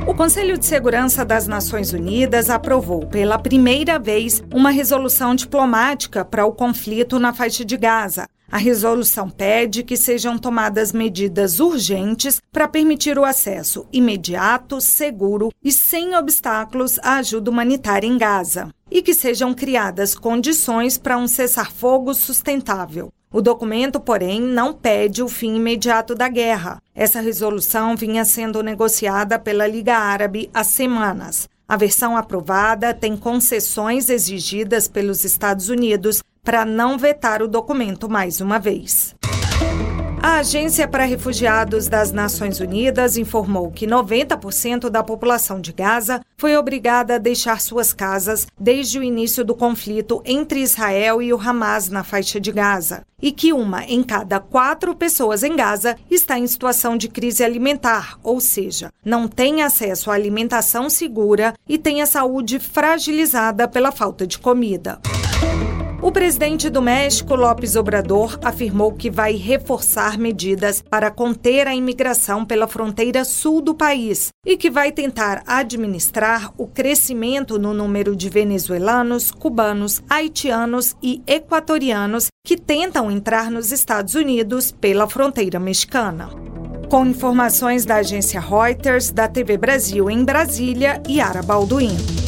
O Conselho de Segurança das Nações Unidas aprovou pela primeira vez uma resolução diplomática para o conflito na faixa de Gaza. A resolução pede que sejam tomadas medidas urgentes para permitir o acesso imediato, seguro e sem obstáculos à ajuda humanitária em Gaza, e que sejam criadas condições para um cessar-fogo sustentável. O documento, porém, não pede o fim imediato da guerra. Essa resolução vinha sendo negociada pela Liga Árabe há semanas. A versão aprovada tem concessões exigidas pelos Estados Unidos para não vetar o documento mais uma vez. A Agência para Refugiados das Nações Unidas informou que 90% da população de Gaza foi obrigada a deixar suas casas desde o início do conflito entre Israel e o Hamas na faixa de Gaza, e que 1 em cada 4 pessoas em Gaza está em situação de crise alimentar, ou seja, não tem acesso à alimentação segura e tem a saúde fragilizada pela falta de comida. O presidente do México, López Obrador, afirmou que vai reforçar medidas para conter a imigração pela fronteira sul do país e que vai tentar administrar o crescimento no número de venezuelanos, cubanos, haitianos e equatorianos que tentam entrar nos Estados Unidos pela fronteira mexicana. Com informações da agência Reuters, da TV Brasil em Brasília, Yara Balduino.